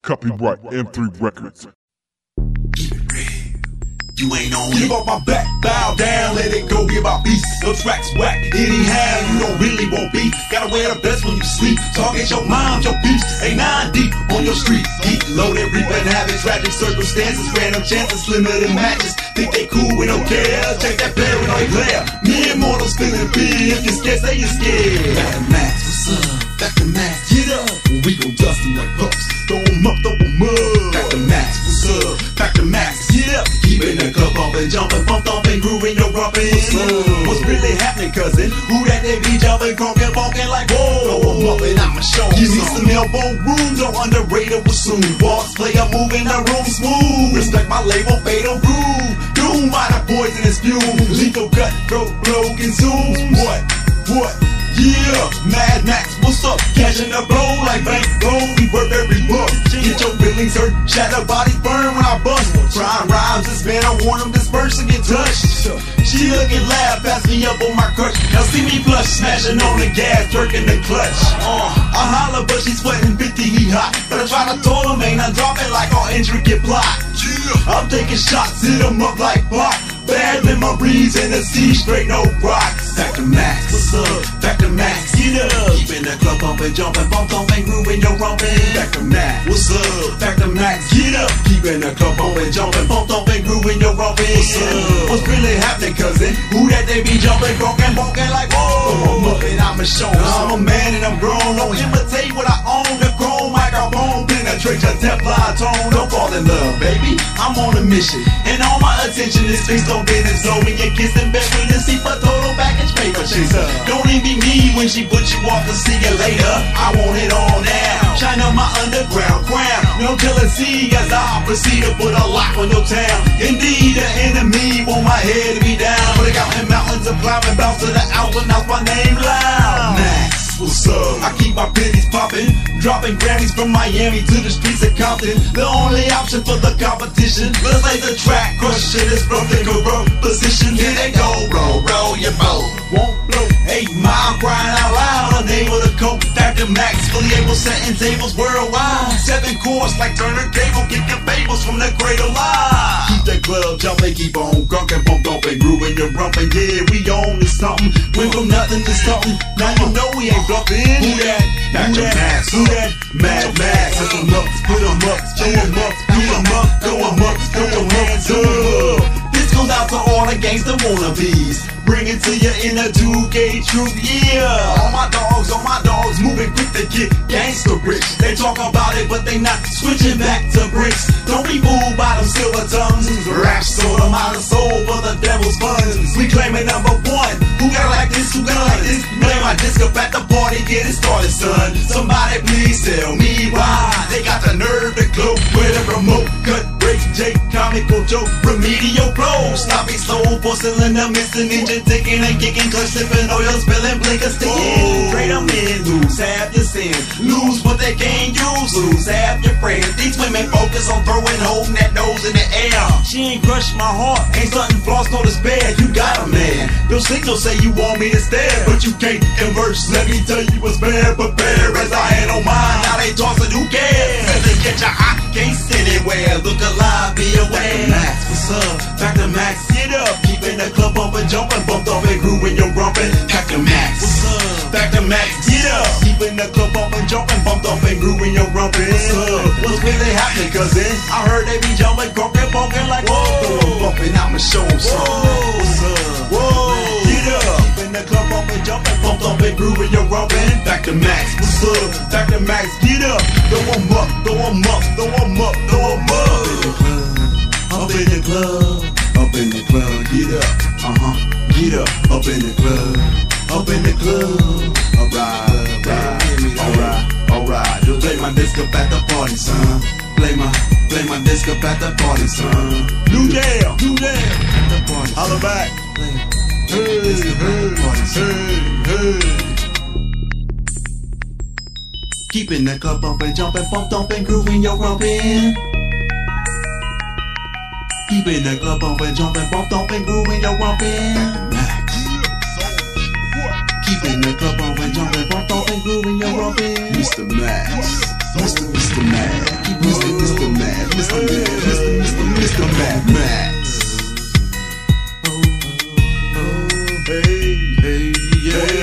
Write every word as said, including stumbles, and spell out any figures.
Copyright M three Records. You ain't on Give up my back, bow down, let it go, give our peace. No tracks whack, anyhow, you don't really want beef. Gotta wear the best when you sleep. Target your mind, your beast. A nine deep on your street. Heat loaded, reaping having tragic circumstances. Random chances, limited matches. Think they cool, we don't care. Check that paranoid glare. Me and mortals feeling big. If you're scared, say you're scared. Back to Max, what's up? Back to Max, get up. We gon' dust them like pups. Throw them up, throw them up. Back to Max, what's up? Back to Max, get up. Keeping the club bumping, jumping, bumped off and grooving, you're rubbing. What's really happening, cousin? Who that they be jumping, crunking, bonking like whoa? Throw them up and I'ma show them. Give me some elbow room, don't underrated will soon. Boss player moving the room smooth. Respect my label, fatal groove. Doom by the poisonous fume. Lethal cut, throat, blow, consume. What? What? Yeah, Mad Max, what's up? Cashing the blow like bank gold, we worth every buck. Get your feelings hurt, shatter bodies burn when I bust. Trying rhymes, this man, I want him dispersed and get touched. She looking laugh, pass me up on my crutch. Now see me flush, smashing on the gas, jerking the clutch. Uh, I holler, but she's sweating fifty, he hot. But I try to told him, ain't I drop it like all intricate plot. I'm taking shots, hit him up like pop. Bad memories in the sea, straight no rocks. Back to Max, what's up? Back to Max, get up. Keeping the club bumping, jumping, bump, thumping, grooving, you're rumping. Back to Max, what's up? Back to Max, get up. Keeping the club bumping, jumping, bump, thumping, grooving, you're rumping. What's up? What's really happening, cousin? Who that they be jumping, crunking, bonking like whoa? I'm up and I'ma show. I'm a man and I'm grown. Don't imitate what I own. The chrome microphone penetrate your Teflon tone. Don't fall in love, baby. I'm on a mission, and all my attention is fixed on business. So when you're kissing, baby, to see for total package paper chaser. Don't envy me when she put you off to see you later. I want it all now. Shine up my underground crown. No jealousy as I proceed to put a lock on your town. Indeed, the enemy want my head to be down. But I got in mountains of climbing, bounce to the altar, now my name loud. Max, what's up? I keep my pennies popping, dropping Grammys from Miami to the streets of Compton. The only option for the competition. Let's lay the track, crush shit is broken, corrupt position. Here they go, roll, roll your boat. Won't blow, eight mile crying out loud. Unable to cope, back to Max, fully able setting tables worldwide. Seven course like Turner Cable, kicking fables from the cradle live. Keep that club jumping, keep on grunking, bump, bumping, grooving, you're rumping. Yeah, we on to something. Went from nothing to something. Now you know we ain't bluffing. Who that? Back to Max. Who that? Mad Max. Put them up, put them up, throw them up, throw them up, throw them up, throw them hands up. This goes out to all the gangsta wannabes. Bring it to you in a two K truth, yeah. All my dogs, all my dogs moving quick to get gangsta rich. They talk about it, but they not switching back to bricks. Don't be fooled by them silver tongues. Rap sold them out of soul for the devil's funds. We claiming number one. Who got it like this? Who got it like this? Play my disc up at the party, get it started, son. Somebody please tell me why they got the nerve to glow. Where the remote cut break, Jake, comical joke, remedial flow. Sloppy slow, four cylinder, missing engine, ticking and kicking, clutch sipping, oil spilling, blinker sticking. Trade them in, lose half your sins, lose what they can't use, lose half your friends. These women focus on throwing, holding that nose in the air. She ain't crushed my heart, ain't something floss, no despair. You got a man, your signal say you want me to stare, but you can't converse. Let me tell you what's bad, but bear as I ain't on mine. Now they tossing, who cares? Let they get your eye, can't sit anywhere. Look alive, be aware. Back to Max, what's up? Back to Max, get up. Keeping the club bumping, jumping, bumped off and grooving, you're rumping. Back to Max, what's up? Back to Max, get up. Keeping the club bumping, jumping, bumped off and grooving, you're rumping. What's up? What's really happening, cousin? I heard they be jumping, crunking, bonking like whoa. Throw them bumping, I'ma show them something. What's up? Whoa, get up. Keeping the club bumping, jumping, bumped off and grooving, you're rumping. Back to Max, what's up? Back to Max, get up. Throw them up, throw them up, throw them up, throw them up. Up in the club, up in the club, get up, uh-huh, get up, up in the club, up in the club, alright, alright, alright, alright, you play my disc up at the party, son, play my, play my disc up at the party, son, new jam, new jam, holla back, hey, hey, hey, hey. Keeping the club bumping, jumping, bump, thumping, grooving, you're rumping. Keeping the club bumping, jumping, bump, thumping, grooving, you're rumping. Max. Keeping the club bumping, jumping, bump, thumping, grooving, you're rumping. Mister Max. Mister Mister Max. Mister Max. Oh, oh, hey, hey, yeah.